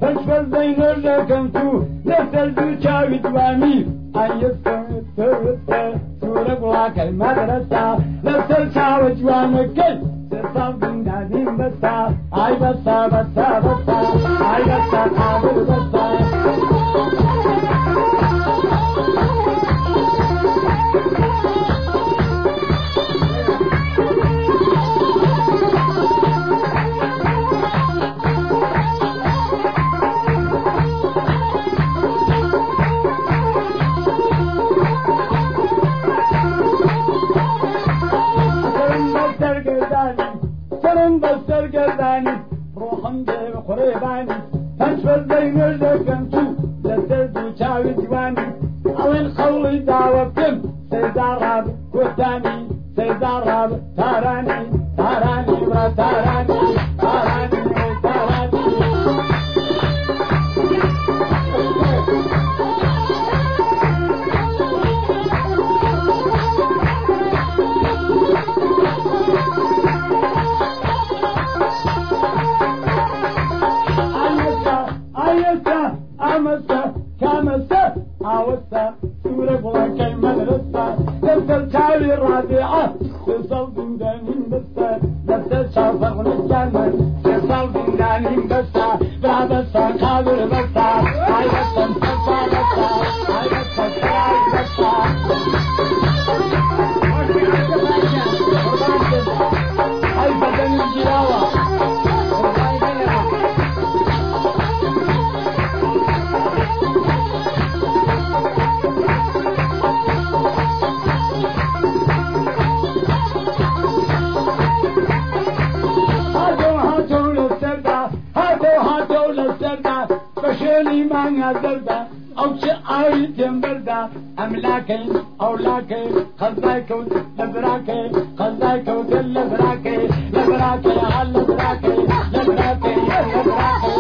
فاشفر زين لكنتو نسل دوشاوي دواني أن يستمت سورة بلاك المدرسة نسل شاوي دوانكي تصاب بندانين بسا أي بسا بسا بسا أي بسا قابل بسا بستر قرداني روحم جيب قريباني فاشفر زين لكنتو لسر دوشاوي ديواني اوين خولي داوبتم سيدار كوتاني سيدار تاراني تاراني برا تاراني تاراني تاراني أمسا كامسا عوسا سورة بلاكي مدرسة نسل شاوي الرابعة تصل بندانين بسا نسل شافر للجامل تصل بندانين بسا بلا بسا قابل بسا هاي بسا نسفا بسا هاي بسا سراي بسا هاي بدن الجراوة بشيلي مانع زردا او شعاري تنبردا املاكي اولاكي خزايكو لبراكي خزايكو لبراكي لبراكي على لبراكي لبراكي لبراكي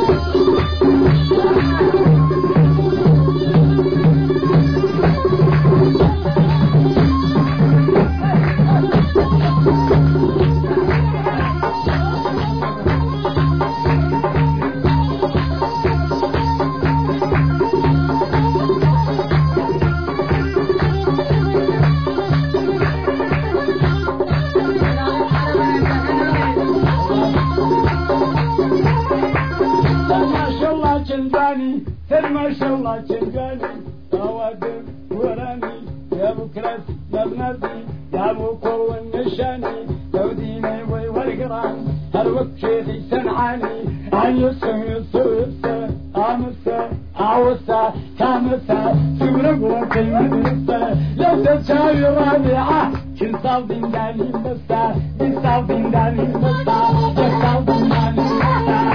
ما شاء الله تلقاني اوادم وراني يا بكرس يا بنادي يا بكو النشاني توديني والقران هالوقت شيخي سنعاني عن يسا امسا عوسا كامسا سورة بلاك المدرسة لو تشاوي رابعة كل صاب داني بسا بصاب داني بسا بصاب داني بسا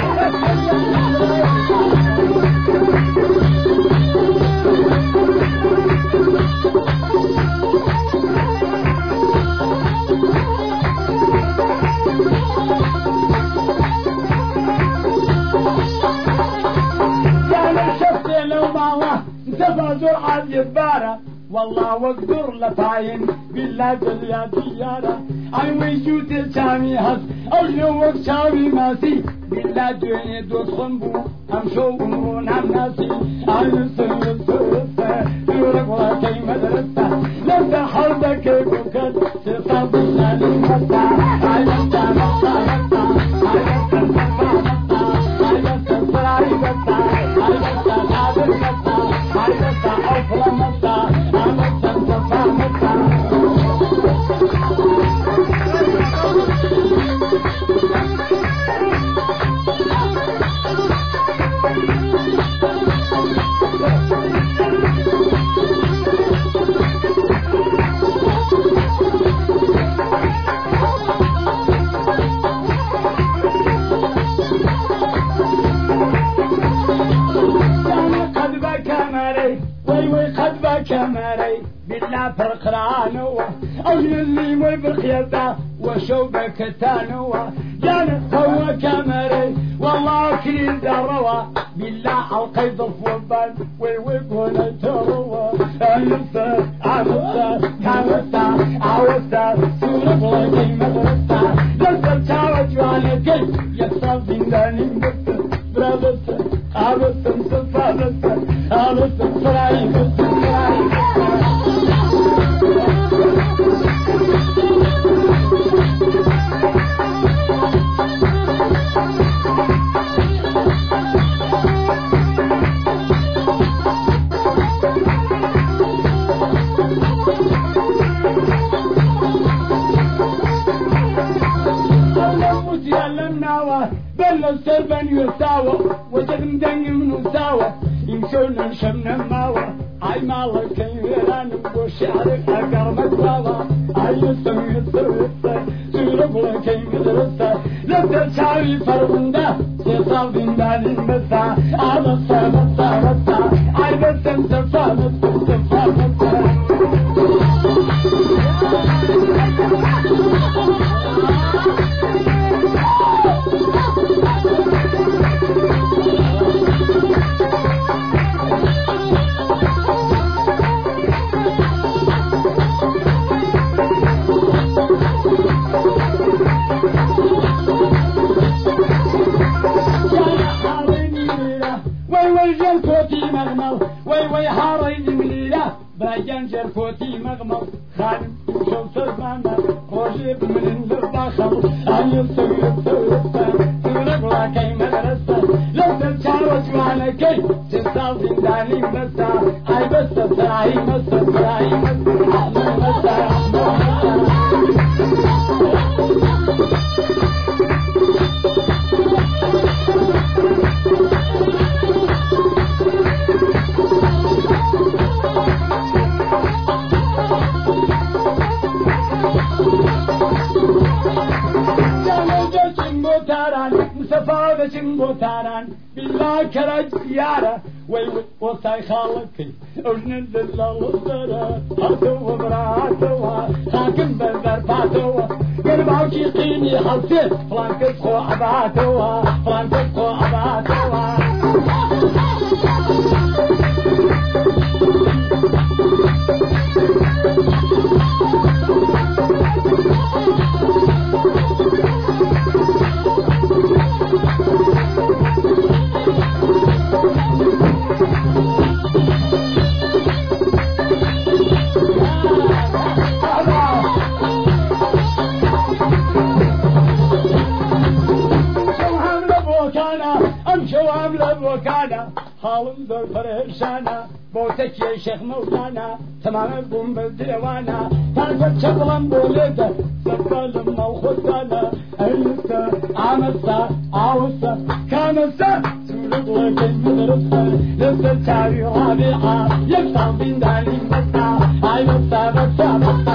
تفاجر عن يبارة والله واقدر لفاين بالله يا ديارة اي ويشوت الشامي هس او جوك شامي ماسي بالله جويني دوس خنبو امشو امرون هم ناسي اي سلسة يورك وكي مدرسة لسه حربك بكت تصابنا للمسا اي مسا مسا مسا اي مسا مسا مسا اي مسا سراي مسا اي مسا قادر مسا اي مسا اوفلا مسا اي مسا مسا مسا كماري بالله فرقرانوا أجل اللي مي بالخيطة وشوبك تانوا جانت هو كماري والله كريم دروا بالله القيد فوبان ويقول تروا أمسا عمسا كامسا عوسا سورة بلاكي مدرسة لسا تشاوج وانكي يكسر زنداني بس برابسا أبتم صفابتم أبتم صرايب السربا يساوى وجد مدني من ساوى يمشون نشمنا ماوى عاي مالك كيران وشعرك أقر مدواوى عاي يسمي السرطة سورب لكي مدرسة لبدا شعري فرغندا سيصال دندان المسا على الصابة عاي بسم سفامة وي حارين مليلة بايان جركوتي مغمر خانم وشو سرمانا روجيب من البخر أن يصير تغرق لكي مدرسة لو تتشاوش معنا كي تستاذ داني مسا هاي بس سراي مسا سراي مسا مسافة جنبو تاران بالله كرج زيارة وي وصاي خالكي أجن دلال الزرا هاتوا براتوا خاكم بالبرباتوا قلباو شيقيني حلسي فلانكس خو عباتوا فلانكس خو عباتوا وكانا حالم زور فرشانا بوتك يا شيخ مولانا تمام بوم بالديوانا تعرف شغلان بولده سبل موخدانا أيسا عمسا عوسا كامسا سورد لكي مدرسة لسه تاري رابعة يفتح بين داني مسا عي مسا مسا